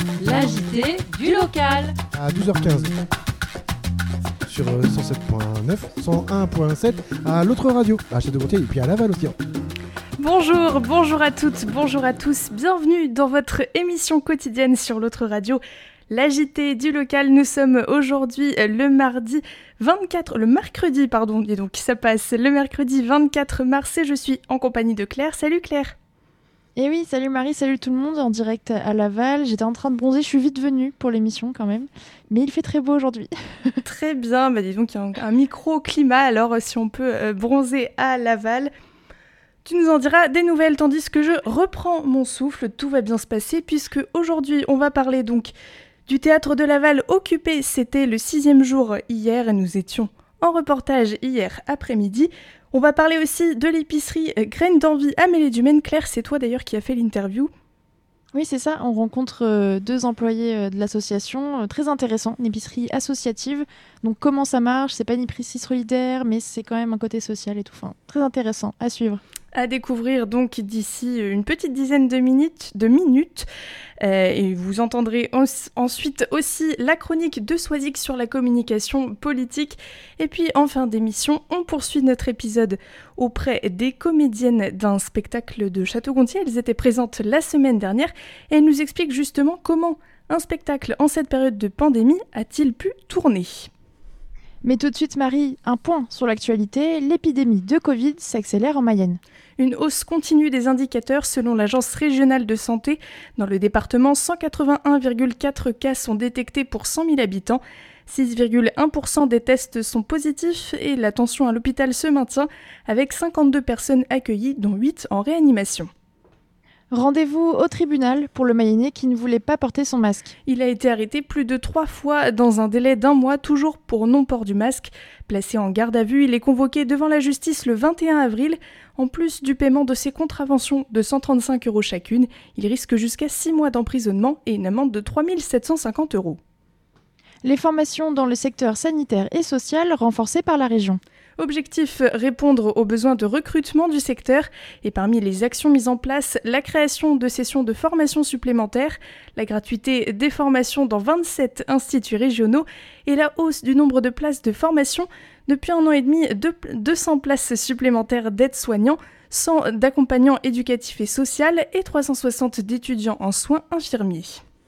La JT du local. À 12h15 sur 107.9, 101.7 à l'autre radio, à Château-Gontier et puis à Laval aussi. Bonjour à toutes, bonjour à tous, bienvenue dans votre émission quotidienne sur l'autre radio, la JT du local. Nous sommes aujourd'hui le mercredi, et donc ça passe le mercredi 24 mars et je suis en compagnie de Claire. Salut Claire. Et oui, salut Marie, salut tout le monde en direct à Laval. J'étais en train de bronzer, je suis vite venue pour l'émission quand même, mais il fait très beau aujourd'hui. Très bien, dis donc il y a un micro-climat, alors si on peut bronzer à Laval. Tu nous en diras des nouvelles tandis que je reprends mon souffle, tout va bien se passer puisque aujourd'hui on va parler donc du théâtre de Laval occupé. C'était le 6e jour hier et nous étions en reportage hier après-midi. On va parler aussi de l'épicerie Graines d'Envie Amélie Dumaine. Claire, c'est toi d'ailleurs qui as fait l'interview. Oui, c'est ça. On rencontre 2 employés de l'association. Très intéressant, une épicerie associative. Donc comment ça marche? C'est pas une épicerie solidaire, mais c'est quand même un côté social et tout. Enfin, très intéressant à suivre. À découvrir donc d'ici une petite dizaine de minutes. Et vous entendrez ensuite aussi la chronique de Soisic sur la communication politique. Et puis en fin d'émission, on poursuit notre épisode auprès des comédiennes d'un spectacle de Château-Gontier. Elles étaient présentes la semaine dernière et elles nous expliquent justement comment un spectacle en cette période de pandémie a-t-il pu tourner. Mais tout de suite Marie, un point sur l'actualité, l'épidémie de Covid s'accélère en Mayenne. Une hausse continue des indicateurs selon l'Agence régionale de santé. Dans le département, 181,4 cas sont détectés pour 100 000 habitants. 6,1% des tests sont positifs et la tension à l'hôpital se maintient avec 52 personnes accueillies, dont 8 en réanimation. Rendez-vous au tribunal pour le Mayennais qui ne voulait pas porter son masque. Il a été arrêté plus de 3 fois dans un délai d'1 mois, toujours pour non-port du masque. Placé en garde à vue, il est convoqué devant la justice le 21 avril. En plus du paiement de ses contraventions de 135 € chacune, il risque jusqu'à 6 mois d'emprisonnement et une amende de 3 750 €. Les formations dans le secteur sanitaire et social renforcées par la région. Objectif, répondre aux besoins de recrutement du secteur et parmi les actions mises en place, la création de sessions de formation supplémentaires, la gratuité des formations dans 27 instituts régionaux et la hausse du nombre de places de formation. Depuis 1 an et demi, 200 places supplémentaires d'aides-soignants, 100 d'accompagnants éducatifs et sociaux et 360 d'étudiants en soins infirmiers.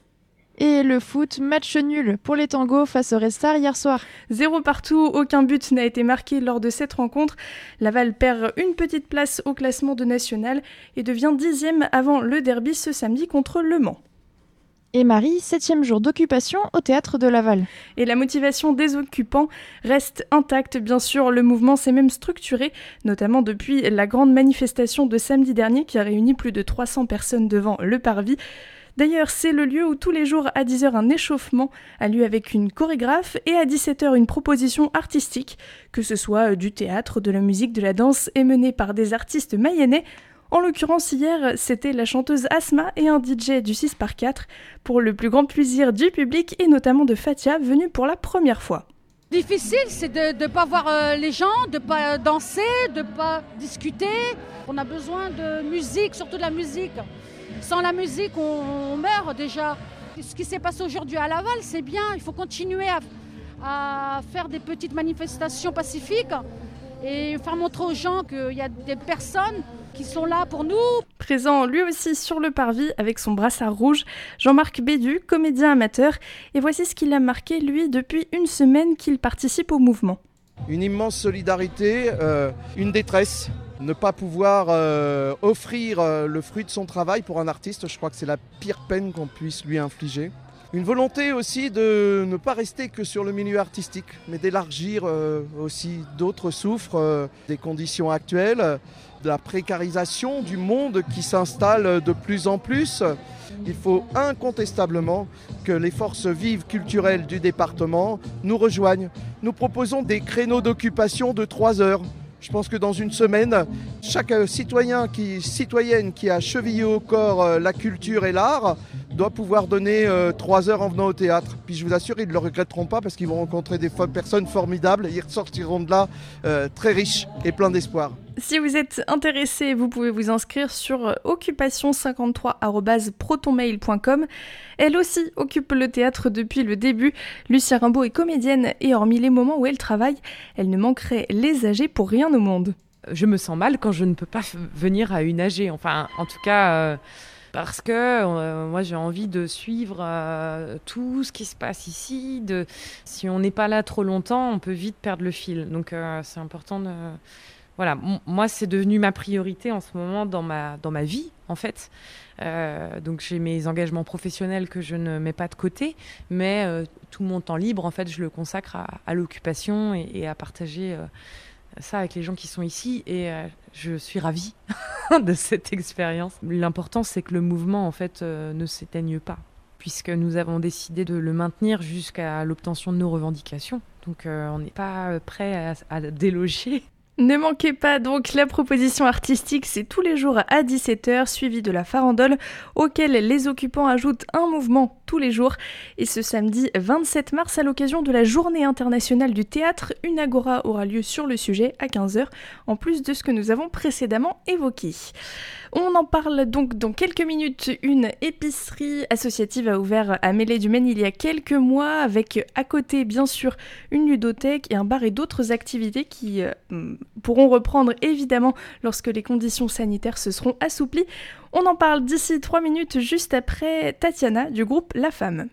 Et le foot, match nul pour les tangos face au Red Star hier soir. 0 partout, aucun but n'a été marqué lors de cette rencontre. Laval perd une petite place au classement de national et devient 10e avant le derby ce samedi contre Le Mans. Et Marie, 7e jour d'occupation au théâtre de Laval. Et la motivation des occupants reste intacte, bien sûr. Le mouvement s'est même structuré, notamment depuis la grande manifestation de samedi dernier qui a réuni plus de 300 personnes devant le parvis. D'ailleurs, c'est le lieu où tous les jours à 10h un échauffement a lieu avec une chorégraphe et à 17h une proposition artistique, que ce soit du théâtre, de la musique, de la danse, est menée par des artistes mayennais. En l'occurrence, hier, c'était la chanteuse Asma et un DJ du 6x4 pour le plus grand plaisir du public et notamment de Fatia, venue pour la première fois. Difficile, c'est de ne pas voir les gens, de ne pas danser, de ne pas discuter. On a besoin de musique, surtout de la musique. Sans la musique, on meurt déjà. Ce qui s'est passé aujourd'hui à Laval, c'est bien. Il faut continuer à faire des petites manifestations pacifiques et faire montrer aux gens qu'il y a des personnes qui sont là pour nous. Présent lui aussi sur le parvis avec son brassard rouge, Jean-Marc Bédu, comédien amateur. Et voici ce qu'il a marqué, lui, depuis une semaine qu'il participe au mouvement. Une immense solidarité, une détresse. Ne pas pouvoir offrir le fruit de son travail pour un artiste, je crois que c'est la pire peine qu'on puisse lui infliger. Une volonté aussi de ne pas rester que sur le milieu artistique, mais d'élargir aussi. D'autres souffrent des conditions actuelles, de la précarisation du monde qui s'installe de plus en plus. Il faut incontestablement que les forces vives culturelles du département nous rejoignent. Nous proposons des créneaux d'occupation de 3 heures. Je pense que dans une semaine, chaque citoyenne qui a chevillé au corps la culture et l'art doit pouvoir donner 3 heures en venant au théâtre. Puis je vous assure, ils ne le regretteront pas parce qu'ils vont rencontrer des personnes formidables et ils ressortiront de là très riches et pleins d'espoir. Si vous êtes intéressé, vous pouvez vous inscrire sur occupation53@protonmail.com. Elle aussi occupe le théâtre depuis le début. Lucia Rimbaud est comédienne et hormis les moments où elle travaille, elle ne manquerait les AG pour rien au monde. Je me sens mal quand je ne peux pas venir à une AG. Enfin, en tout cas, parce que moi, j'ai envie de suivre tout ce qui se passe ici. Si on n'est pas là trop longtemps, on peut vite perdre le fil. Donc, c'est important de... Voilà, moi, c'est devenu ma priorité en ce moment dans ma vie, en fait. Donc, j'ai mes engagements professionnels que je ne mets pas de côté, mais tout mon temps libre, en fait, je le consacre à l'occupation et à partager ça avec les gens qui sont ici. Et je suis ravie de cette expérience. L'important, c'est que le mouvement, en fait, ne s'éteigne pas, puisque nous avons décidé de le maintenir jusqu'à l'obtention de nos revendications. Donc, on n'est pas prêt à déloger. Ne manquez pas donc la proposition artistique, c'est tous les jours à 17h, suivi de la farandole, auquel les occupants ajoutent un mouvement tous les jours. Et ce samedi 27 mars, à l'occasion de la Journée internationale du théâtre, une agora aura lieu sur le sujet à 15h, en plus de ce que nous avons précédemment évoqué. On en parle donc dans quelques minutes. Une épicerie associative a ouvert à Mêlée-du-Maine il y a quelques mois, avec à côté bien sûr une ludothèque et un bar et d'autres activités qui pourront reprendre évidemment lorsque les conditions sanitaires se seront assouplies. On en parle d'ici 3 minutes, juste après Tatiana du groupe La Femme.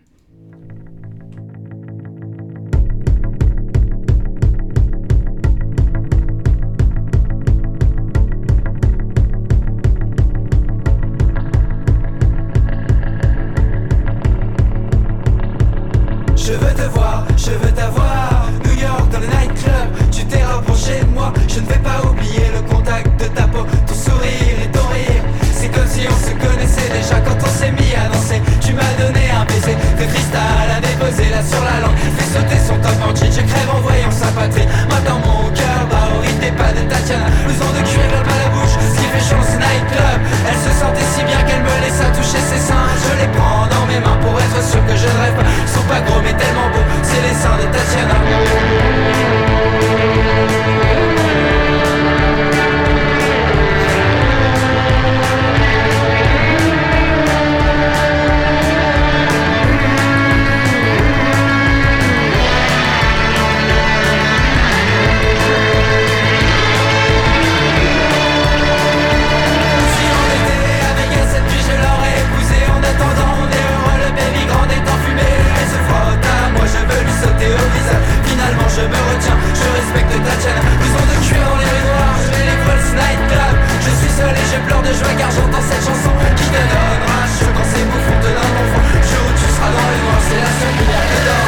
Je veux t'avoir, New York dans le nightclub, tu t'es rapproché de moi, je ne vais pas oublier le contact de ta peau, ton sourire et ton rire, c'est comme si on se connaissait déjà quand on s'est mis à danser, tu m'as donné un baiser de cristal à déposer là sur la langue, fais sauter son top en jean, je crève en voyant sa patrie, maintenant mon cœur bat au rythme des pas de Tatiana, blouson de cuir vers la bouche, ce qui fait chaud ce nightclub, elle se sentait si bien qu'elle me laissa toucher ses seins, je les prends dans mes mains pour être sûr que je ne rêve pas, ils sont pas gros mais tellement beaux, c'est les seins de Tatiana. Finalement je me retiens, je respecte Tatiana. Blouson de cuir dans les rues noires, je vais les Pulse Nightclub. Je suis seul et je pleure de joie car j'entends cette chanson qui te donnera un choc quand ces mots font de l'un enfant. Le jour où tu seras dans les noirs, c'est la seule lumière que d'or.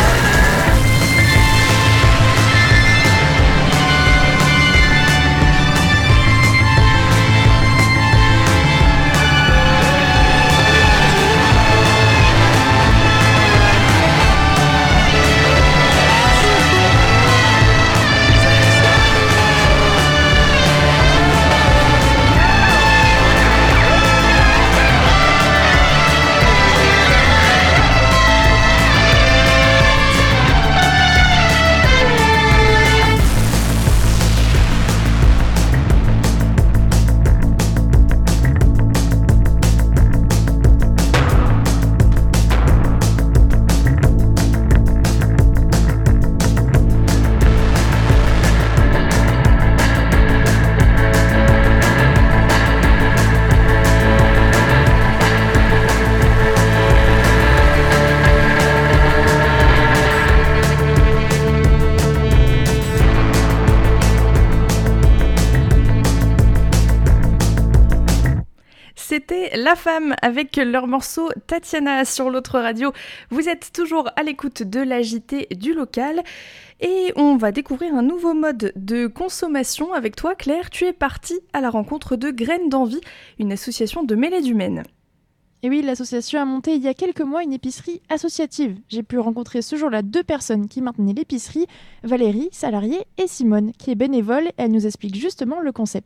C'était La Femme avec leur morceau Tatiana sur l'autre radio. Vous êtes toujours à l'écoute de l'agité du local et on va découvrir un nouveau mode de consommation avec toi Claire. Tu es partie à la rencontre de Graines d'Envie, une association de Mêlée-du-Maine. Et oui, l'association a monté il y a quelques mois une épicerie associative. J'ai pu rencontrer ce jour-là 2 personnes qui maintenaient l'épicerie, Valérie, salariée, et Simone, qui est bénévole. Elle nous explique justement le concept.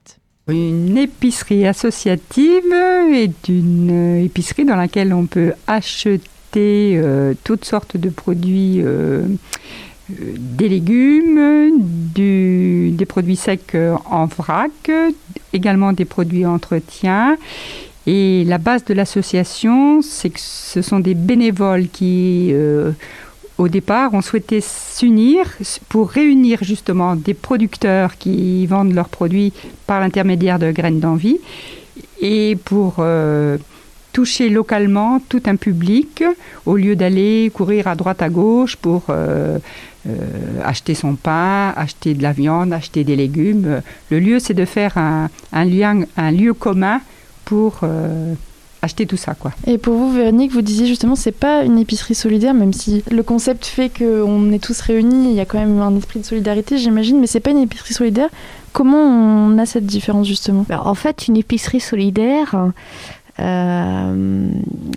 Une épicerie associative est une épicerie dans laquelle on peut acheter toutes sortes de produits, des légumes, des produits secs en vrac, également des produits entretien. Et la base de l'association, c'est que ce sont des bénévoles qui, au départ, ont souhaité s'unir pour réunir justement des producteurs qui vendent leurs produits par l'intermédiaire de Graines d'Envie et pour toucher localement tout un public au lieu d'aller courir à droite à gauche pour acheter son pain, acheter de la viande, acheter des légumes. Le lieu, c'est de faire un lieu commun pour acheter tout ça, quoi. Et pour vous, Véronique, vous disiez justement c'est pas une épicerie solidaire, même si le concept fait qu'on est tous réunis, il y a quand même un esprit de solidarité, j'imagine, mais c'est pas une épicerie solidaire. Comment on a cette différence, justement ? En fait, une épicerie solidaire, elle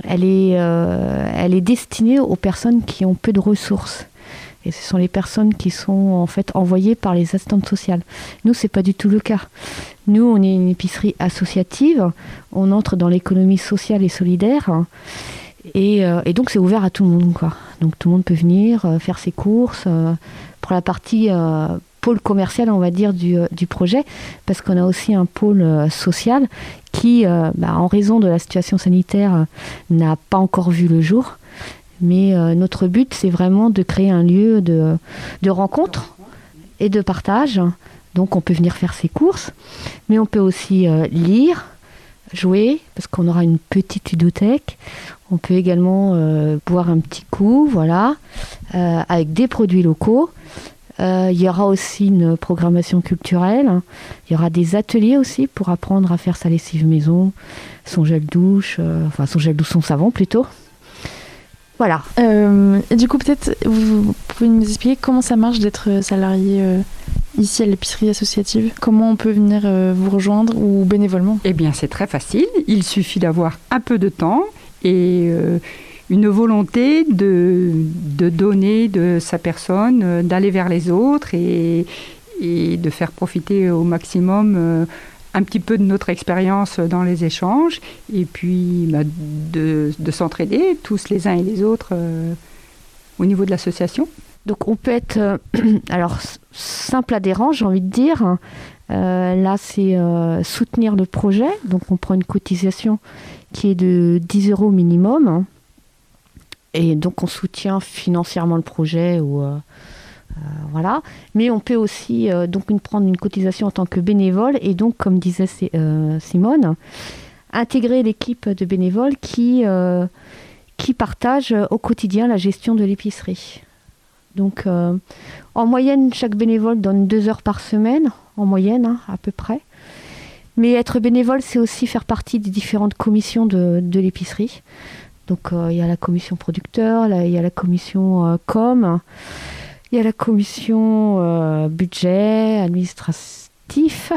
est destinée aux personnes qui ont peu de ressources. Et ce sont les personnes qui sont en fait envoyées par les assistantes sociales. Nous, c'est pas du tout le cas. Nous, on est une épicerie associative. On entre dans l'économie sociale et solidaire. Et donc, c'est ouvert à tout le monde, quoi. Donc, tout le monde peut venir faire ses courses. Pour la partie pôle commercial, on va dire, du projet, parce qu'on a aussi un pôle social qui, en raison de la situation sanitaire, n'a pas encore vu le jour. Mais notre but, c'est vraiment de créer un lieu de rencontre et de partage. Donc, on peut venir faire ses courses, mais on peut aussi lire, jouer, parce qu'on aura une petite ludothèque. On peut également boire un petit coup, voilà, avec des produits locaux. Il y aura aussi une programmation culturelle. Il y aura des ateliers aussi pour apprendre à faire sa lessive maison, son gel douche, son savon plutôt. Voilà. Et du coup, peut-être, vous pouvez nous expliquer comment ça marche d'être salarié ici à l'épicerie associative ? Comment on peut venir vous rejoindre ou bénévolement ? Eh bien, c'est très facile. Il suffit d'avoir un peu de temps et une volonté de donner de sa personne, d'aller vers les autres et de faire profiter au maximum un petit peu de notre expérience dans les échanges et puis de s'entraider tous les uns et les autres au niveau de l'association. Donc on peut être simple adhérent, j'ai envie de dire. Là, c'est soutenir le projet. Donc on prend une cotisation qui est de 10 € minimum. Et donc on soutient financièrement le projet ou... voilà, mais on peut aussi prendre une cotisation en tant que bénévole et donc, comme disait Simone, intégrer l'équipe de bénévoles qui partagent au quotidien la gestion de l'épicerie. Donc, en moyenne, chaque bénévole donne 2 heures par semaine, en moyenne, à peu près. Mais être bénévole, c'est aussi faire partie des différentes commissions de l'épicerie. Donc, il y a la commission producteur, il y a la commission com. Il y a la commission budget, administratif,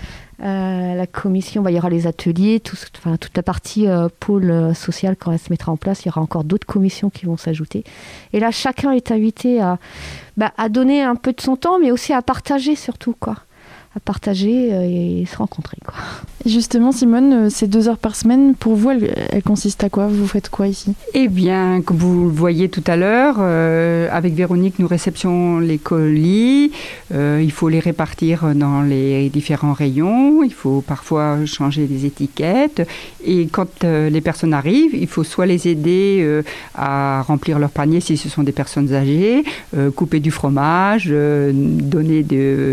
la commission, il y aura les ateliers, toute la partie pôle social quand elle se mettra en place, il y aura encore d'autres commissions qui vont s'ajouter. Et là, chacun est invité à donner un peu de son temps, mais aussi à partager surtout, quoi. À partager et se rencontrer, quoi. Et justement, Simone, ces 2 heures par semaine, pour vous, elles consistent à quoi ? Vous faites quoi ici ? Eh bien, comme vous le voyez tout à l'heure, avec Véronique, nous réceptionnons les colis. Il faut les répartir dans les différents rayons. Il faut parfois changer les étiquettes. Et quand les personnes arrivent, il faut soit les aider à remplir leur panier si ce sont des personnes âgées, couper du fromage, donner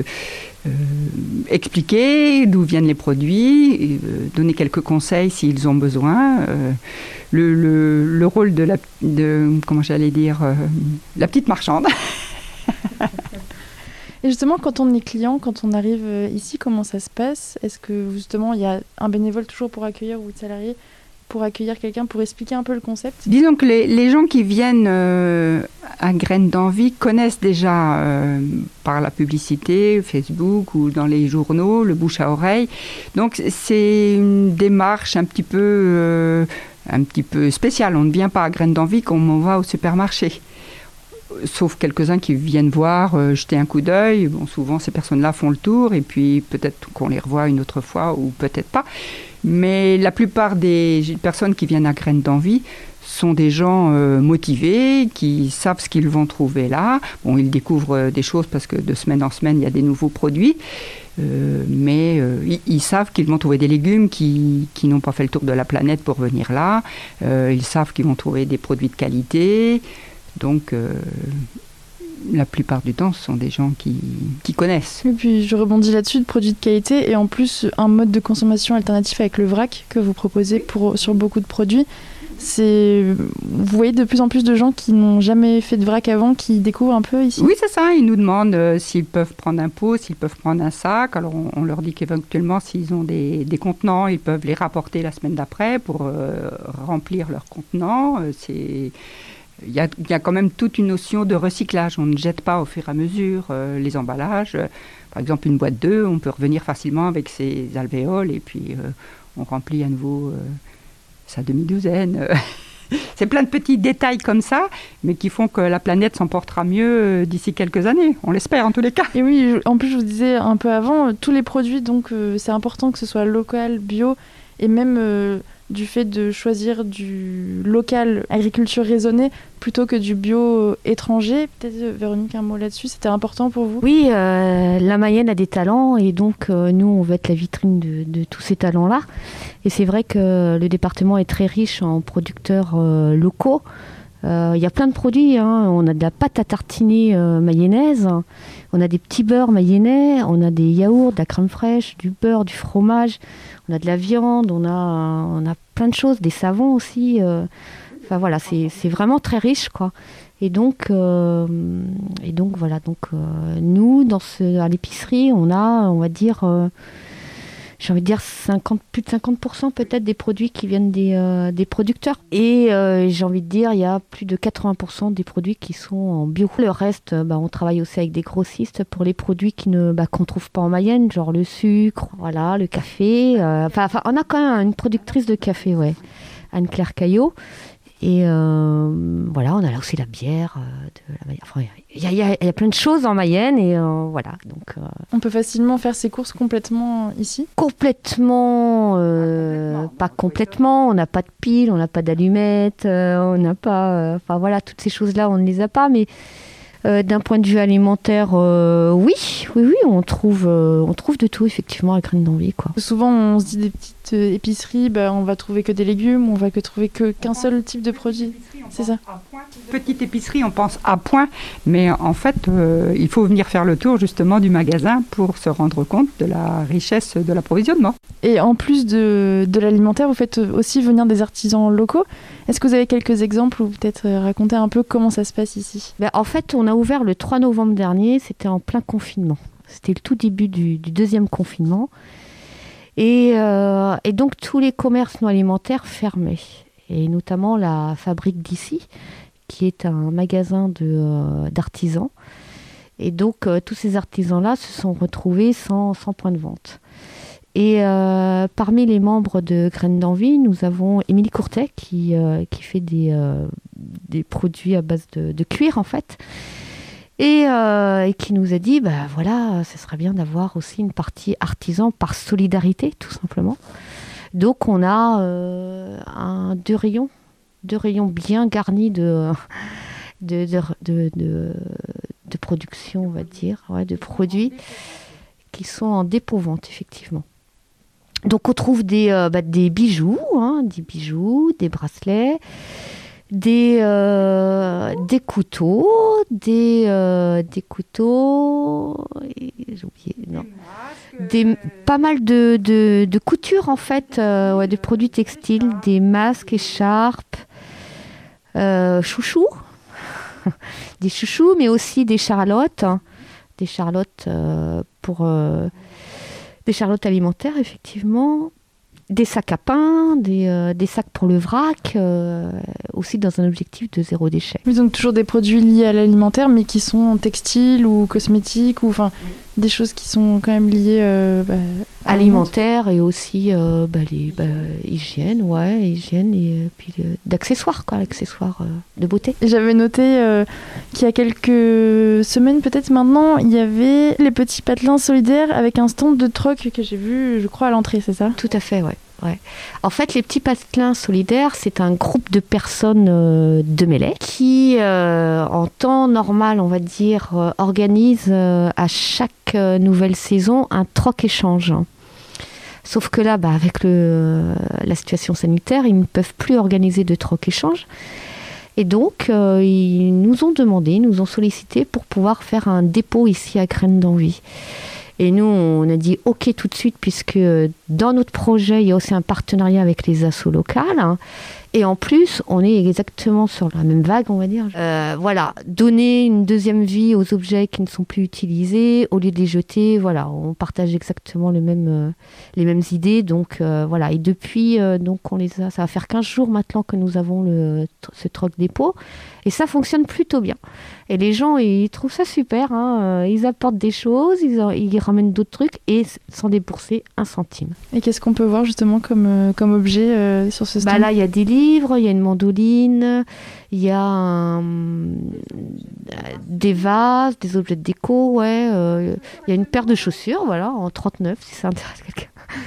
expliquer d'où viennent les produits, donner quelques conseils s'ils ont besoin. Le rôle de la petite marchande. Et justement, quand on est client, quand on arrive ici, comment ça se passe ? Est-ce que justement il y a un bénévole toujours pour accueillir ou un salarié pour accueillir quelqu'un, pour expliquer un peu le concept ? Disons que les gens qui viennent à Graines d'Envie connaissent déjà par la publicité, Facebook ou dans les journaux, le bouche à oreille. Donc c'est une démarche un petit peu spéciale. On ne vient pas à Graines d'Envie comme on va au supermarché. sauf quelques-uns qui viennent voir, jeter un coup d'œil. Bon, souvent, ces personnes-là font le tour et puis peut-être qu'on les revoit une autre fois ou peut-être pas. Mais la plupart des personnes qui viennent à Graines d'Envie sont des gens motivés, qui savent ce qu'ils vont trouver là. Bon, ils découvrent des choses parce que de semaine en semaine, il y a des nouveaux produits. Mais ils savent qu'ils vont trouver des légumes qui n'ont pas fait le tour de la planète pour venir là. Ils savent qu'ils vont trouver des produits de qualité. Donc, la plupart du temps, ce sont des gens qui connaissent. Et puis, je rebondis là-dessus, de produits de qualité et en plus, un mode de consommation alternatif avec le vrac que vous proposez sur beaucoup de produits. Vous voyez de plus en plus de gens qui n'ont jamais fait de vrac avant, qui découvrent un peu ici. Oui, c'est ça. Ils nous demandent s'ils peuvent prendre un pot, s'ils peuvent prendre un sac. Alors, on leur dit qu'éventuellement, s'ils ont des contenants, ils peuvent les rapporter la semaine d'après pour remplir leurs contenants. Il y a quand même toute une notion de recyclage. On ne jette pas au fur et à mesure les emballages. Par exemple, une boîte d'œufs, on peut revenir facilement avec ses alvéoles et puis on remplit à nouveau sa demi-douzaine. C'est plein de petits détails comme ça, mais qui font que la planète s'en portera mieux d'ici quelques années. On l'espère en tous les cas. Et oui, en plus, je vous disais un peu avant, tous les produits, donc c'est important que ce soit local, bio, et même du fait de choisir du local, agriculture raisonnée, plutôt que du bio étranger. Peut-être, Véronique, un mot là-dessus, c'était important pour vous ? Oui, la Mayenne a des talents et donc nous, on veut être la vitrine de tous ces talents-là. Et c'est vrai que le département est très riche en producteurs locaux. Il y a plein de produits, hein. On a de la pâte à tartiner mayonnaise, on a des petits beurres mayennais, on a des yaourts, de la crème fraîche, du beurre, du fromage, on a de la viande, on a plein de choses, des savons aussi. Enfin voilà, c'est vraiment très riche, quoi. Et donc voilà, nous, à l'épicerie, on a, on va dire... j'ai envie de dire plus de 50% peut-être des produits qui viennent des producteurs. Et j'ai envie de dire, il y a plus de 80% des produits qui sont en bio. Le reste, on travaille aussi avec des grossistes pour les produits qu'on ne trouve pas en Mayenne, genre le sucre, voilà, le café. On a quand même une productrice de café, ouais, Anne-Claire Caillot. Et voilà, on a là aussi la bière. Il y a plein de choses en Mayenne et voilà. Donc, on peut facilement faire ses courses complètement ici ? Complètement, pas complètement. On n'a pas de piles, on n'a pas d'allumettes, on n'a pas... voilà, toutes ces choses-là, on ne les a pas. Mais d'un point de vue alimentaire, oui, on trouve de tout effectivement à Graines d'Envie, quoi. Souvent, on se dit des petites épiceries, on va trouver que des légumes, on va trouver qu'un seul type de produit. C'est ça. Petite épicerie, on pense à point, mais en fait, il faut venir faire le tour justement du magasin pour se rendre compte de la richesse de l'approvisionnement. Et en plus de l'alimentaire, vous faites aussi venir des artisans locaux. Est-ce que vous avez quelques exemples ou peut-être raconter un peu comment ça se passe ici ? En fait, on a ouvert le 3 novembre dernier, c'était en plein confinement. C'était le tout début du deuxième confinement. Et donc, tous les commerces non alimentaires fermaient. Et notamment la Fabrique d'ici, qui est un magasin d'artisans. Et donc, tous ces artisans-là se sont retrouvés sans point de vente. Et parmi les membres de Graines d'Envie, nous avons Émilie Courtet qui fait des produits à base de cuir, en fait. Et qui nous a dit, voilà, ce serait bien d'avoir aussi une partie artisan par solidarité, tout simplement. Donc, on a deux rayons bien garnis de production, on va dire, de produits qui sont en dépôt-vente, effectivement. Donc, on trouve des bijoux, des bracelets, des couteaux, j'ai oublié, non. Pas mal de couture en fait, de produits textiles, des masques, écharpes, chouchous, des chouchous, mais aussi des charlottes des charlottes alimentaires effectivement. Des sacs à pain, des sacs pour le vrac, aussi dans un objectif de zéro déchet. Oui, donc toujours des produits liés à l'alimentaire, mais qui sont textiles ou cosmétiques, ou des choses qui sont quand même liées alimentaire et aussi hygiène et puis d'accessoires, l'accessoire de beauté. J'avais noté qu'il y a quelques semaines, peut-être maintenant, il y avait les petits patelins solidaires avec un stand de troc que j'ai vu, je crois, à l'entrée, c'est ça ? Tout à fait, ouais. En fait, les petits patelins solidaires, c'est un groupe de personnes de Melay qui, en temps normal, on va dire, organise à chaque nouvelle saison un troc-échange. Sauf que là, avec la situation sanitaire, ils ne peuvent plus organiser de troc-échange. Et donc, ils nous ont sollicité pour pouvoir faire un dépôt ici à Graines d'Envie. Et nous, on a dit OK tout de suite, puisque dans notre projet, il y a aussi un partenariat avec les assos locales. Et en plus, on est exactement sur la même vague, on va dire. Donner une deuxième vie aux objets qui ne sont plus utilisés, au lieu de les jeter, on partage exactement les mêmes idées. Donc, Et depuis, ça va faire 15 jours maintenant que nous avons ce troc dépôt. Et ça fonctionne plutôt bien. Et les gens, ils trouvent ça super. Ils apportent des choses, ils ramènent d'autres trucs et sans débourser un centime. Et qu'est-ce qu'on peut voir justement comme objet sur ce stand ? Là, il y a des livres, il y a une mandoline, il y a des vases, des objets de déco, il y a une paire de chaussures, en 39, si ça intéresse quelqu'un.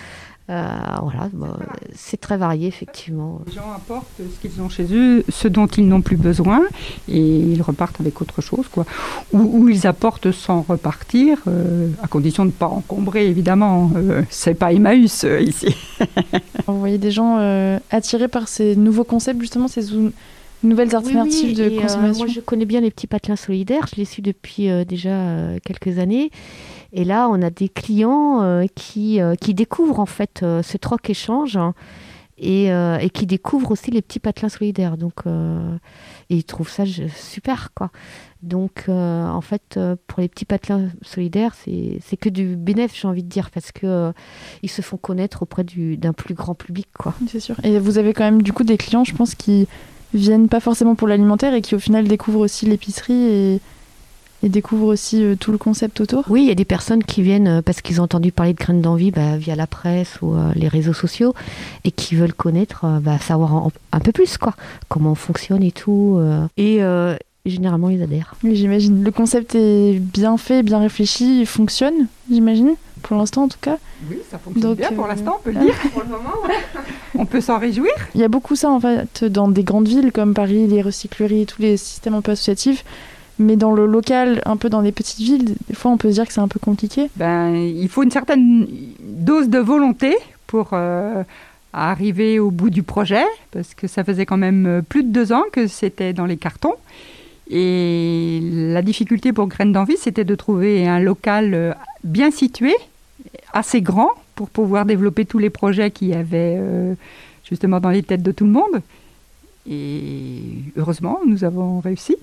C'est très varié, effectivement. Les gens apportent ce qu'ils ont chez eux, ce dont ils n'ont plus besoin, et ils repartent avec autre chose, Ou ils apportent sans repartir, à condition de ne pas encombrer, évidemment. C'est pas Emmaüs, ici. Vous voyez des gens attirés par ces nouveaux concepts, justement, ces nouvelles alternatives de consommation. Moi, je connais bien les petits patelins solidaires. Je les suis depuis déjà quelques années. Et là, on a des clients qui découvrent en fait ce troc-échange et qui découvrent aussi les petits patelins solidaires. Donc, et ils trouvent ça super, Donc, en fait, pour les petits patelins solidaires, c'est que du bénéfice, j'ai envie de dire, parce que ils se font connaître auprès d'un plus grand public, C'est sûr. Et vous avez quand même du coup des clients, je pense, qui viennent pas forcément pour l'alimentaire et qui au final découvrent aussi l'épicerie et découvrent aussi tout le concept autour. Oui, il y a des personnes qui viennent parce qu'ils ont entendu parler de Graines d'Envie via la presse ou les réseaux sociaux et qui veulent connaître, savoir un peu plus, comment on fonctionne et tout. Généralement, ils adhèrent. Oui, j'imagine. Le concept est bien fait, bien réfléchi, il fonctionne, j'imagine, pour l'instant en tout cas. Oui, ça fonctionne bien pour l'instant, on peut le dire. Pour le moment, on peut s'en réjouir. Il y a beaucoup ça en fait dans des grandes villes comme Paris, les recycleries, tous les systèmes un peu associatifs. Mais dans le local, un peu dans les petites villes, des fois on peut se dire que c'est un peu compliqué. Il faut une certaine dose de volonté pour arriver au bout du projet, parce que ça faisait quand même plus de 2 ans que c'était dans les cartons. Et la difficulté pour Graines d'Envie, c'était de trouver un local bien situé, assez grand, pour pouvoir développer tous les projets qu'il y avait justement dans les têtes de tout le monde. Et heureusement, nous avons réussi.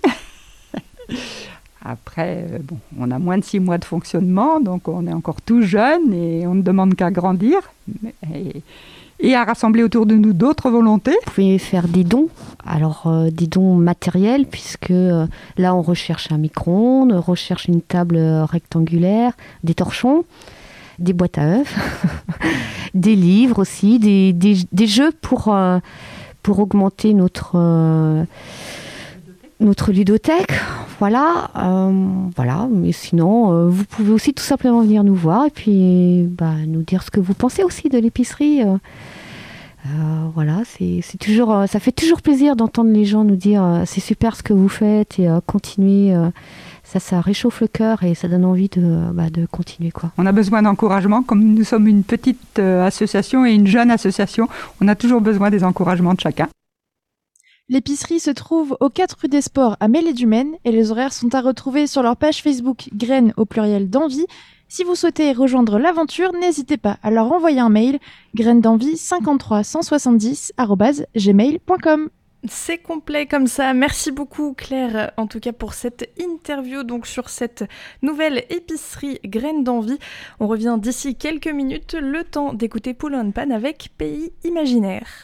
Après, on a moins de 6 mois de fonctionnement, donc on est encore tout jeune et on ne demande qu'à grandir et à rassembler autour de nous d'autres volontés. Vous pouvez faire des dons, alors des dons matériels, puisque là on recherche un micro-ondes, on recherche une table rectangulaire, des torchons, des boîtes à œufs, des livres aussi, des jeux pour augmenter notre ludothèque, voilà. Mais sinon, vous pouvez aussi tout simplement venir nous voir et puis nous dire ce que vous pensez aussi de l'épicerie. C'est toujours, ça fait toujours plaisir d'entendre les gens nous dire c'est super ce que vous faites et continuez. Ça réchauffe le cœur et ça donne envie de continuer, On a besoin d'encouragement, comme nous sommes une petite association et une jeune association, on a toujours besoin des encouragements de chacun. L'épicerie se trouve au 4 rue des Sports à Mêlée-du-Maine et les horaires sont à retrouver sur leur page Facebook Graines au pluriel d'Envie. Si vous souhaitez rejoindre l'aventure, n'hésitez pas à leur envoyer un mail grainesdenvie53170@gmail.com. C'est complet comme ça. Merci beaucoup Claire, en tout cas pour cette interview donc sur cette nouvelle épicerie Graines d'Envie. On revient d'ici quelques minutes, le temps d'écouter Poulon Pan avec Pays Imaginaire.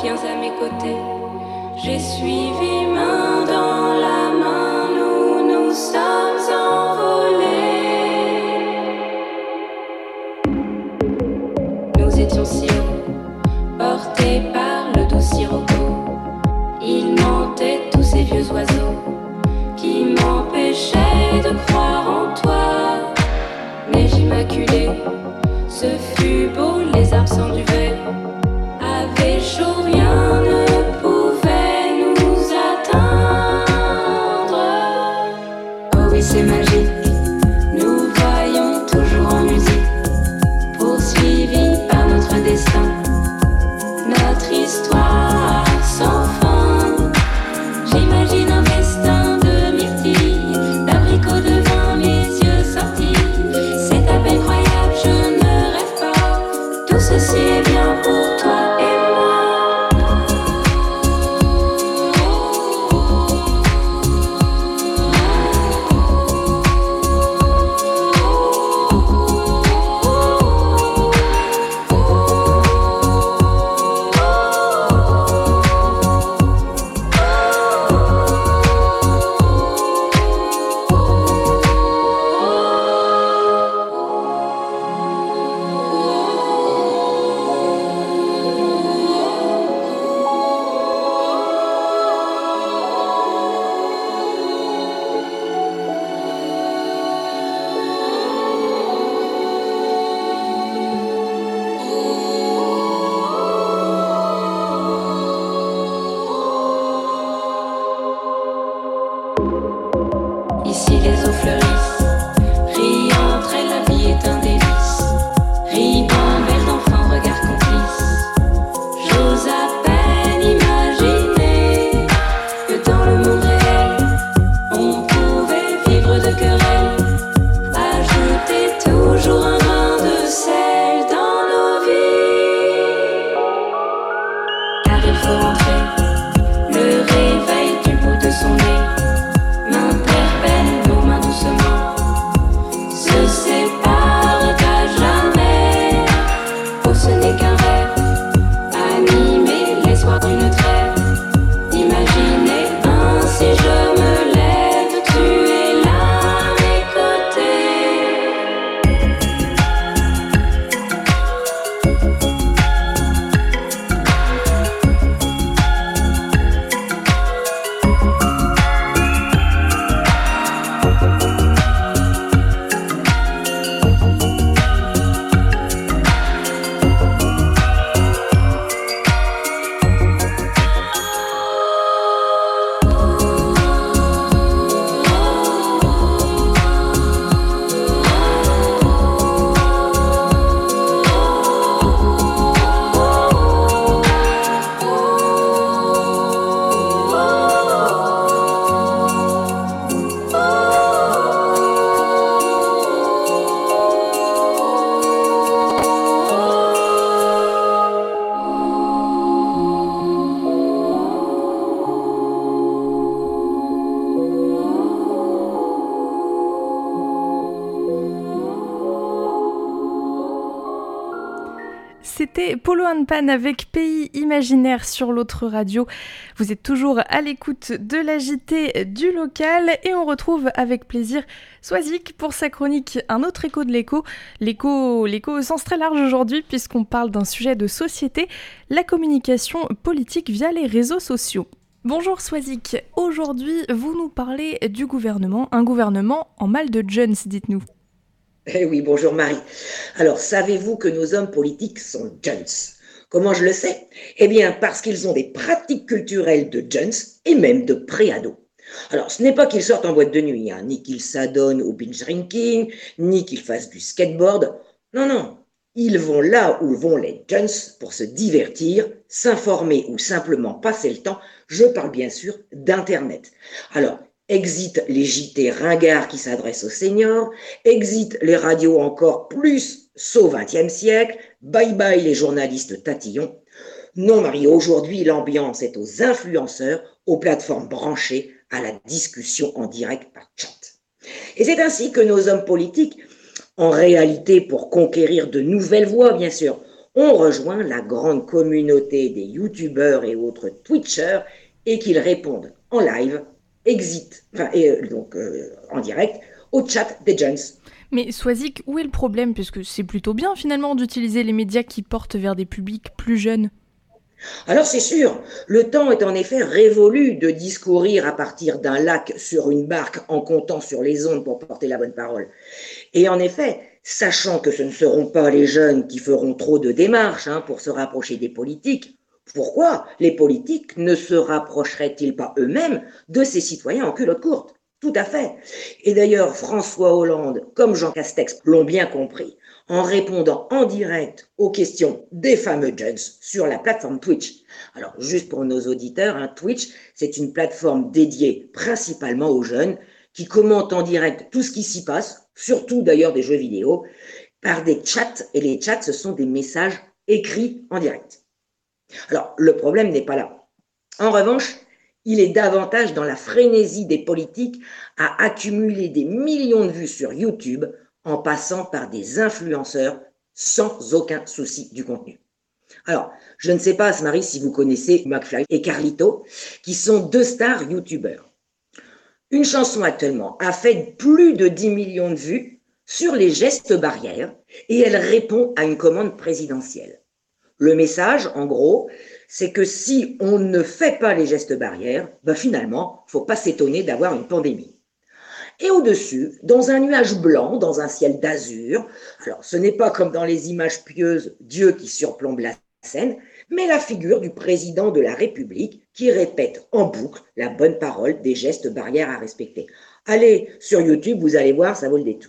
viens à mes côtés. J'ai suivi main dans la main, nous nous sommes envolés. Nous étions si hauts, portés par le doux sirocco. Il mentait tous ces vieux oiseaux qui m'empêchaient de croire en toi. Neige immaculée, ce fut beau, les arbres sans duvet avaient chaud, rien ne pouvait nous atteindre. Oh oui, c'est magique, nous voyons toujours en musique, poursuivis par notre destin, notre histoire sans fin. J'imagine un festin de myrtilles, d'abricots, de vin, mes yeux sortis. C'est à peine croyable, je ne rêve pas. Tout ceci est bien pour toi et moi. Ici les eaux fleurissent, rient entre elles, la vie est un délice. Ribambelle d'enfants, regard complice. J'ose à peine imaginer que dans le monde réel, on pouvait vivre de querelles, ajouter toujours un grain de sel dans nos vies. Car il faut rentrer, le réveil du bout de son nez m'interpelle, nos mains doucement se séparent à jamais. Oh, ce n'est qu'un rêve, animer l'espoir d'une trêve. Imaginez ainsi, je me lève, tu es là à mes côtés. C'était Polo and Pan avec Pays Imaginaire sur l'autre radio. Vous êtes toujours à l'écoute de l'AJT du local et on retrouve avec plaisir Swazik pour sa chronique Un autre écho de l'écho. L'écho au sens très large aujourd'hui puisqu'on parle d'un sujet de société, la communication politique via les réseaux sociaux. Bonjour Swazik, aujourd'hui vous nous parlez du gouvernement, un gouvernement en mal de Jones, dites-nous. Eh oui, bonjour Marie. Alors, savez-vous que nos hommes politiques sont Jones? Comment je le sais? Eh bien, parce qu'ils ont des pratiques culturelles de Jones et même de pré-ados. Alors, ce n'est pas qu'ils sortent en boîte de nuit, hein, ni qu'ils s'adonnent au binge drinking, ni qu'ils fassent du skateboard. Non, non. Ils vont là où vont les Jones pour se divertir, s'informer ou simplement passer le temps. Je parle bien sûr d'Internet. Alors, exit les JT ringards qui s'adressent aux seniors, exit les radios encore plus saut XXe siècle, bye bye les journalistes tatillons. Non Marie, aujourd'hui l'ambiance est aux influenceurs, aux plateformes branchées, à la discussion en direct par chat. Et c'est ainsi que nos hommes politiques, en réalité pour conquérir de nouvelles voix bien sûr, ont rejoint la grande communauté des youtubeurs et autres twitchers et qu'ils répondent en live, en direct, au chat des jeunes. Mais Swazik, où est le problème? Puisque c'est plutôt bien finalement d'utiliser les médias qui portent vers des publics plus jeunes. Alors c'est sûr, le temps est en effet révolu de discourir à partir d'un lac sur une barque en comptant sur les ondes pour porter la bonne parole. Et en effet, sachant que ce ne seront pas les jeunes qui feront trop de démarches pour se rapprocher des politiques, pourquoi les politiques ne se rapprocheraient-ils pas eux-mêmes de ces citoyens en culotte courte? Tout à fait. Et d'ailleurs, François Hollande, comme Jean Castex, l'ont bien compris, en répondant en direct aux questions des fameux jeunes sur la plateforme Twitch. Alors, juste pour nos auditeurs, Twitch, c'est une plateforme dédiée principalement aux jeunes qui commentent en direct tout ce qui s'y passe, surtout d'ailleurs des jeux vidéo, par des chats. Et les chats, ce sont des messages écrits en direct. Alors, le problème n'est pas là. En revanche, il est davantage dans la frénésie des politiques à accumuler des millions de vues sur YouTube en passant par des influenceurs sans aucun souci du contenu. Alors, je ne sais pas, Marie, si vous connaissez McFly et Carlito, qui sont 2 stars YouTubeurs. Une chanson actuellement a fait plus de 10 millions de vues sur les gestes barrières et elle répond à une commande présidentielle. Le message, en gros, c'est que si on ne fait pas les gestes barrières, finalement, il ne faut pas s'étonner d'avoir une pandémie. Et au-dessus, dans un nuage blanc, dans un ciel d'azur, alors ce n'est pas comme dans les images pieuses Dieu qui surplombe la scène, mais la figure du président de la République qui répète en boucle la bonne parole des gestes barrières à respecter. Allez sur YouTube, vous allez voir, ça vaut le détour.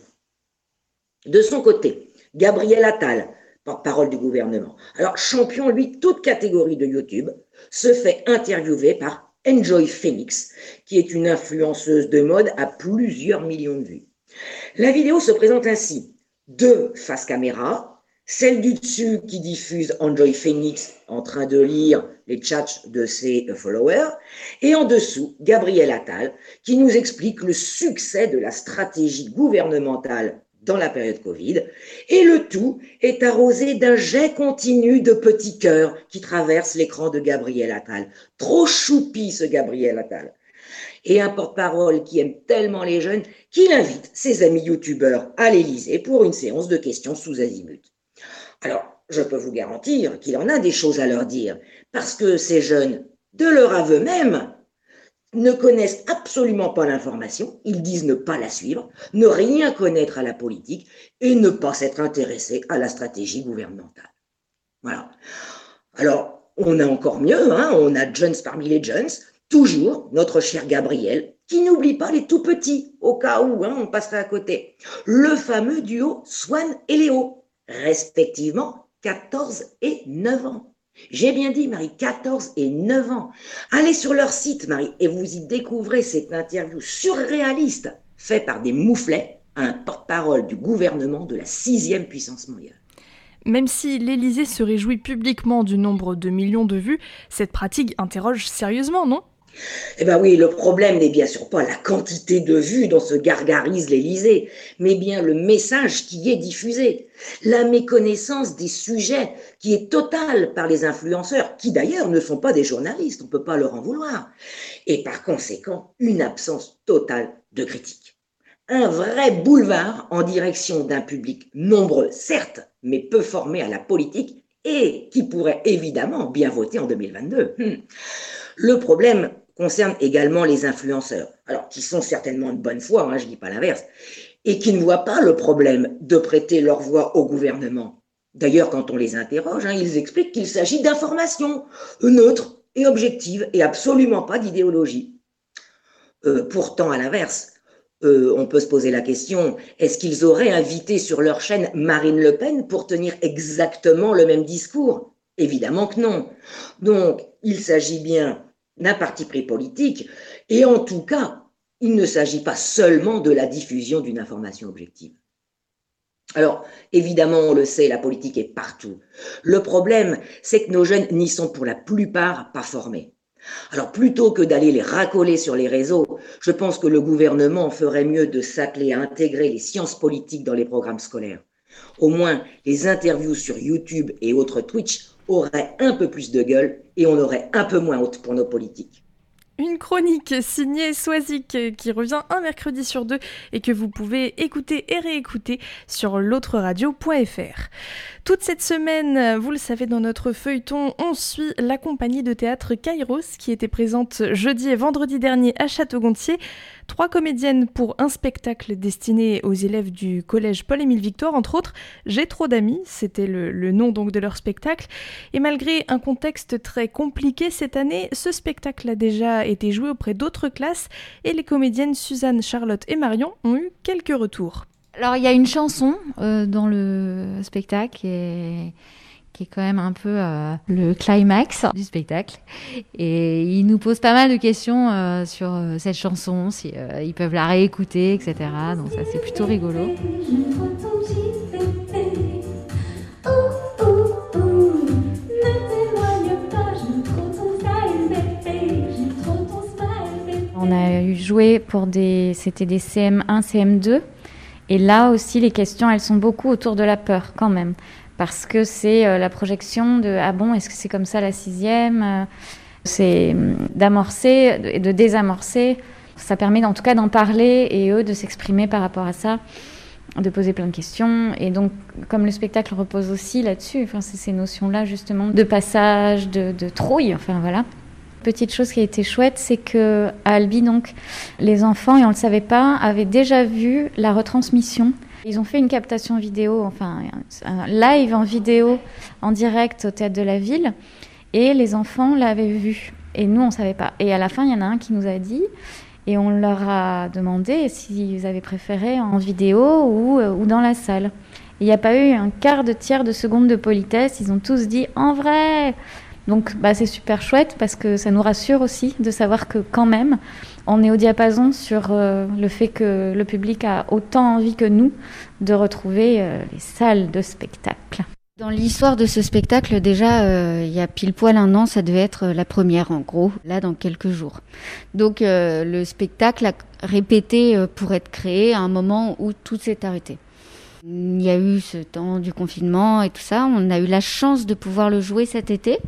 De son côté, Gabriel Attal, porte-parole du gouvernement, alors champion, lui, toute catégorie de YouTube, se fait interviewer par Enjoy Phoenix, qui est une influenceuse de mode à plusieurs millions de vues. La vidéo se présente ainsi. 2 faces caméra, celle du dessus qui diffuse Enjoy Phoenix en train de lire les chats de ses followers, et en dessous, Gabriel Attal, qui nous explique le succès de la stratégie gouvernementale dans la période Covid, et le tout est arrosé d'un jet continu de petits cœurs qui traversent l'écran de Gabriel Attal. Trop choupi ce Gabriel Attal. Et un porte-parole qui aime tellement les jeunes qu'il invite ses amis youtubeurs à l'Élysée pour une séance de questions sous azimut. Alors, je peux vous garantir qu'il en a des choses à leur dire, parce que ces jeunes, de leur aveu même, ne connaissent absolument pas l'information, ils disent ne pas la suivre, ne rien connaître à la politique et ne pas s'être intéressés à la stratégie gouvernementale. Voilà. Alors, on a encore mieux, on a Jones parmi les Jones, toujours notre cher Gabriel, qui n'oublie pas les tout petits, au cas où on passerait à côté. Le fameux duo Swan et Léo, respectivement 14 et 9 ans. J'ai bien dit, Marie, 14 et 9 ans. Allez sur leur site, Marie, et vous y découvrez cette interview surréaliste faite par des mouflets, un porte-parole du gouvernement de la 6e puissance mondiale. Même si l'Élysée se réjouit publiquement du nombre de millions de vues, cette pratique interroge sérieusement, non ? Eh bien oui, le problème n'est bien sûr pas la quantité de vues dont se gargarise l'Élysée, mais bien le message qui est diffusé. La méconnaissance des sujets qui est totale par les influenceurs, qui d'ailleurs ne sont pas des journalistes, on ne peut pas leur en vouloir. Et par conséquent, une absence totale de critique. Un vrai boulevard en direction d'un public nombreux, certes, mais peu formé à la politique et qui pourrait évidemment bien voter en 2022. Le problème concerne également les influenceurs, alors qui sont certainement de bonne foi, je ne dis pas l'inverse, et qui ne voient pas le problème de prêter leur voix au gouvernement. D'ailleurs, quand on les interroge, ils expliquent qu'il s'agit d'informations neutres et objectives et absolument pas d'idéologie. Pourtant, à l'inverse, on peut se poser la question, est-ce qu'ils auraient invité sur leur chaîne Marine Le Pen pour tenir exactement le même discours ? Évidemment que non. Donc, il s'agit bien d'un parti pris politique, et en tout cas, il ne s'agit pas seulement de la diffusion d'une information objective. Alors, évidemment, on le sait, la politique est partout. Le problème, c'est que nos jeunes n'y sont pour la plupart pas formés. Alors, plutôt que d'aller les racoler sur les réseaux, je pense que le gouvernement ferait mieux de s'atteler à intégrer les sciences politiques dans les programmes scolaires. Au moins, les interviews sur YouTube et autres Twitch auraient un peu plus de gueule et on aurait un peu moins honte pour nos politiques. Une chronique signée Swazik qui revient un mercredi sur 2 et que vous pouvez écouter et réécouter sur l'autreradio.fr. Toute cette semaine, vous le savez, dans notre feuilleton, on suit la compagnie de théâtre Kairos qui était présente jeudi et vendredi dernier à Château-Gontier. 3 comédiennes pour un spectacle destiné aux élèves du collège Paul-Émile Victor, entre autres. J'ai trop d'amis, c'était le nom donc de leur spectacle. Et malgré un contexte très compliqué cette année, ce spectacle a déjà été joué auprès d'autres classes et les comédiennes Suzanne, Charlotte et Marion ont eu quelques retours. Alors il y a une chanson dans le spectacle qui est quand même un peu le climax du spectacle. Et il nous pose pas mal de questions sur cette chanson, si ils peuvent la réécouter, etc. Donc ça, c'est plutôt rigolo. On a joué pour c'était des CM1, CM2. Et là aussi, les questions, elles sont beaucoup autour de la peur quand même. Parce que c'est la projection de « Ah bon, est-ce que c'est comme ça la 6e ?» C'est d'amorcer et de désamorcer. Ça permet en tout cas d'en parler et eux de s'exprimer par rapport à ça, de poser plein de questions. Et donc, comme le spectacle repose aussi là-dessus, enfin, c'est ces notions-là justement de passage, de trouille, enfin voilà. Petite chose qui a été chouette, c'est qu'à Albi, donc, les enfants, et on ne le savait pas, avaient déjà vu la retransmission. Ils ont fait une captation vidéo, enfin un live en vidéo, en direct au Théâtre de la Ville, et les enfants l'avaient vu. Et nous, on ne savait pas. Et à la fin, il y en a un qui nous a dit, et on leur a demandé s'ils avaient préféré en vidéo ou dans la salle. Il n'y a pas eu un quart de tiers de seconde de politesse, ils ont tous dit « en vrai !» Donc c'est super chouette parce que ça nous rassure aussi de savoir que quand même, on est au diapason sur le fait que le public a autant envie que nous de retrouver les salles de spectacle. Dans l'histoire de ce spectacle, déjà, il y a pile poil un an, ça devait être la première en gros, là dans quelques jours. Donc le spectacle a répété pour être créé à un moment où tout s'est arrêté. Il y a eu ce temps du confinement et tout ça. On a eu la chance de pouvoir le jouer cet été,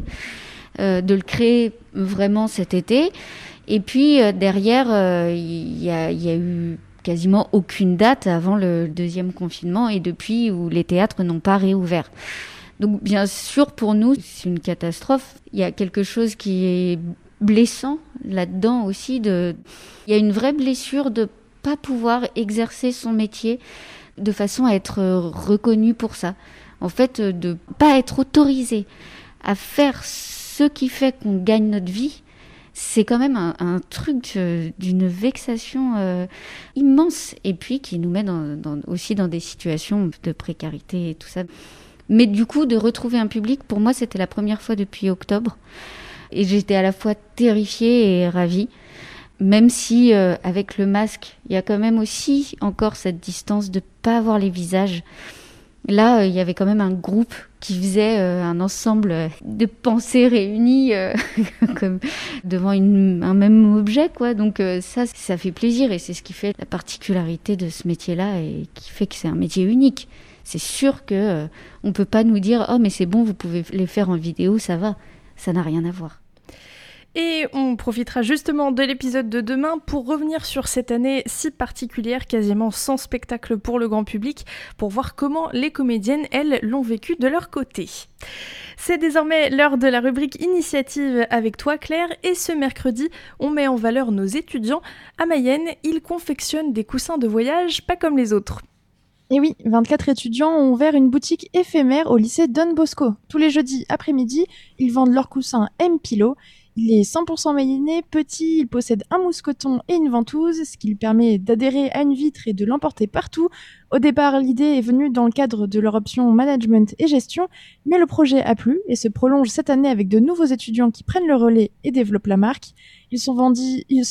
de le créer vraiment cet été. Et puis derrière, il y a eu quasiment aucune date avant le deuxième confinement et depuis où les théâtres n'ont pas réouvert. Donc bien sûr, pour nous, c'est une catastrophe. Il y a quelque chose qui est blessant là-dedans aussi. Il y a une vraie blessure de ne pas pouvoir exercer son métier de façon à être reconnu pour ça. En fait, de pas être autorisé à faire ce qui fait qu'on gagne notre vie, c'est quand même un truc d'une vexation immense. Et puis qui nous met aussi dans des situations de précarité et tout ça. Mais du coup, de retrouver un public, pour moi, c'était la première fois depuis octobre. Et j'étais à la fois terrifiée et ravie. Même si, avec le masque, il y a quand même aussi encore cette distance de ne pas avoir les visages. Là, il y avait quand même un groupe qui faisait un ensemble de pensées réunies comme devant un même objet, quoi. Donc ça fait plaisir et c'est ce qui fait la particularité de ce métier-là et qui fait que c'est un métier unique. C'est sûr que on peut pas nous dire « Oh, mais c'est bon, vous pouvez les faire en vidéo, ça va ». Ça n'a rien à voir. Et on profitera justement de l'épisode de demain pour revenir sur cette année si particulière, quasiment sans spectacle pour le grand public, pour voir comment les comédiennes, elles, l'ont vécu de leur côté. C'est désormais l'heure de la rubrique Initiative avec toi, Claire, et ce mercredi, on met en valeur nos étudiants. À Mayenne, ils confectionnent des coussins de voyage pas comme les autres. Et oui, 24 étudiants ont ouvert une boutique éphémère au lycée Don Bosco. Tous les jeudis après-midi, ils vendent leurs coussins M-Pillow. Il est 100% mayennais, petit, il possède un mousqueton et une ventouse, ce qui lui permet d'adhérer à une vitre et de l'emporter partout. Au départ, l'idée est venue dans le cadre de leur option management et gestion, mais le projet a plu et se prolonge cette année avec de nouveaux étudiants qui prennent le relais et développent la marque. Ils sont vendus 10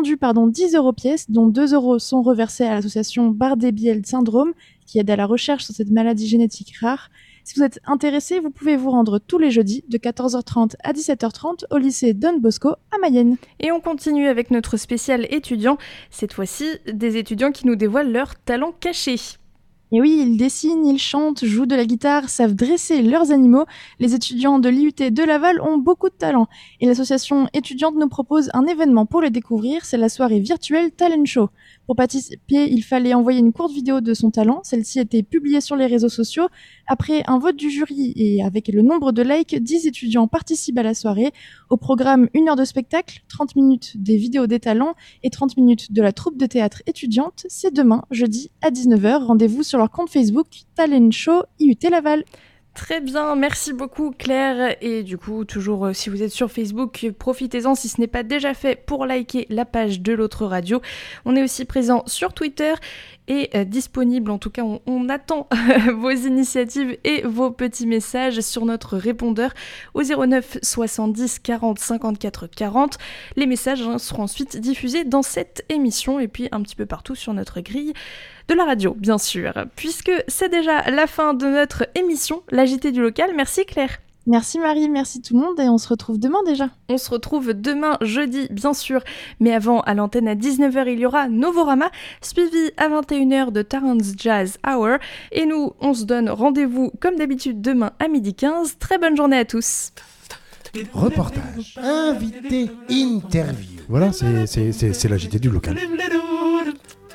€ pièce, dont 2 € sont reversés à l'association Bardet-Biel Syndrome, qui aide à la recherche sur cette maladie génétique rare. Si vous êtes intéressé, vous pouvez vous rendre tous les jeudis de 14h30 à 17h30 au lycée Don Bosco à Mayenne. Et on continue avec notre spécial étudiant, cette fois-ci des étudiants qui nous dévoilent leurs talents cachés. Et oui, ils dessinent, ils chantent, jouent de la guitare, savent dresser leurs animaux. Les étudiants de l'IUT de Laval ont beaucoup de talent. Et l'association étudiante nous propose un événement pour les découvrir, c'est la soirée virtuelle Talent Show. Pour participer, il fallait envoyer une courte vidéo de son talent. Celle-ci a été publiée sur les réseaux sociaux. Après un vote du jury et avec le nombre de likes, 10 étudiants participent à la soirée. Au programme, 1 heure de spectacle, 30 minutes des vidéos des talents et 30 minutes de la troupe de théâtre étudiante. C'est demain, jeudi, à 19h. Rendez-vous sur leur compte Facebook Talent Show IUT Laval. Très bien, merci beaucoup Claire. Et du coup, toujours si vous êtes sur Facebook, profitez-en si ce n'est pas déjà fait pour liker la page de l'autre radio. On est aussi présent sur Twitter et disponible, en tout cas on attend vos initiatives et vos petits messages sur notre répondeur au 09 70 40 54 40. Les messages seront ensuite diffusés dans cette émission et puis un petit peu partout sur notre grille de la radio, bien sûr. Puisque c'est déjà la fin de notre émission, la JT du local. Merci Claire. Merci Marie, merci tout le monde et on se retrouve demain déjà. On se retrouve demain jeudi, bien sûr. Mais avant, à l'antenne à 19h, il y aura Novorama, suivi à 21h de Tarrant's Jazz Hour. Et nous, on se donne rendez-vous comme d'habitude demain à 12h15. Très bonne journée à tous. Reportage, invité, interview. Voilà, c'est la JT du local.